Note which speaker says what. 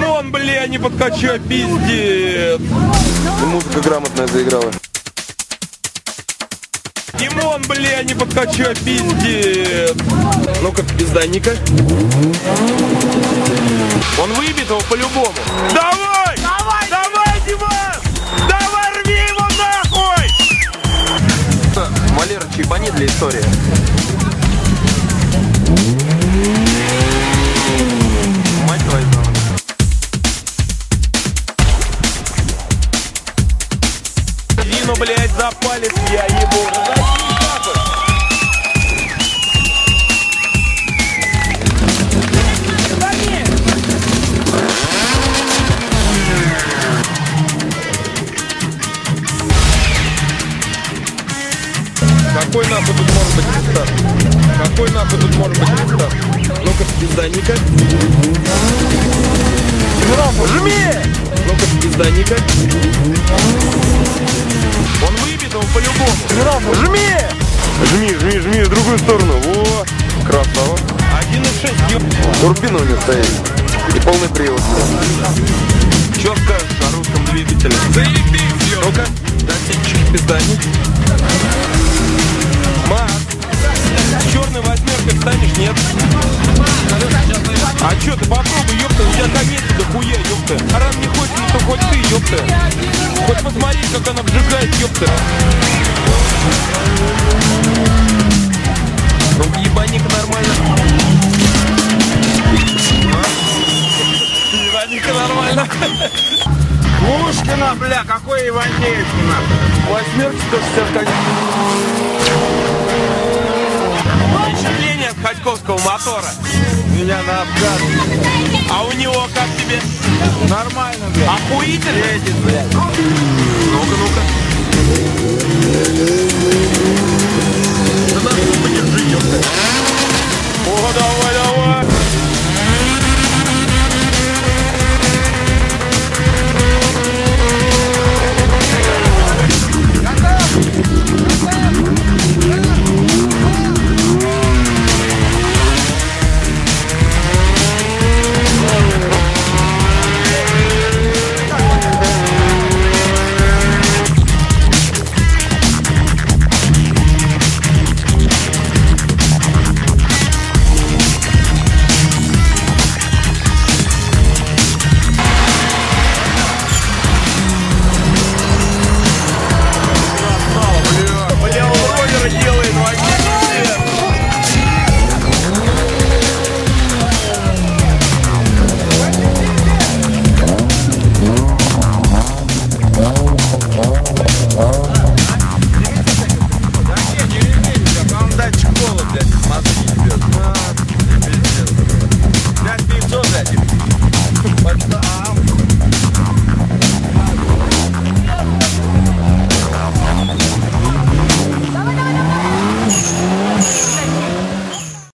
Speaker 1: Димон, бля, не подкачай, пиздец.
Speaker 2: Музыка грамотная заиграла.
Speaker 1: Димон, бля, не подкачай, пиздец. Ну-ка, пизданика. Он выбит его по-любому. Давай! Давай! Давай, Димон! Давай, рви его нахуй!
Speaker 2: Валера, чипани для истории. Мать твою.
Speaker 1: Вину, блядь, за палец я ебу. Какой нахуй тут может быть рестарт? Какой нахуй тут может быть рестарт? Ну-ка, пизданика. Жми! Ну-ка, пизданика. Он выбит его по-любому. Жми!
Speaker 2: Жми, в другую сторону. Во, красава.
Speaker 1: 1.6, ёп.
Speaker 2: Турбина у него стоит. И полный привод.
Speaker 1: Чё скажешь о русском двигателе? Заебись, ёп. Ну-ка, датчик пизданик. Макс, с черной восьмеркой станешь, нет? А чё, ты попробуй, ёпта, у тебя комедия до хуя, ёпта. А раз не хочешь, ну то хоть ты, ёпта. Хоть посмотри, как она вжигает, ёпта. Ну, ебаника нормально. Ебаника нормально.
Speaker 3: Пушкина, бля, какой Ивантеевский нахуй?
Speaker 2: Восьмерка 160 коней.
Speaker 1: Впечатление от ходьковского мотора.
Speaker 3: Меня на обкат.
Speaker 1: А у него как тебе?
Speaker 3: Нормально, бля.
Speaker 1: Охуительно?
Speaker 3: Едет, блядь.
Speaker 1: Ну-ка, ну-ка.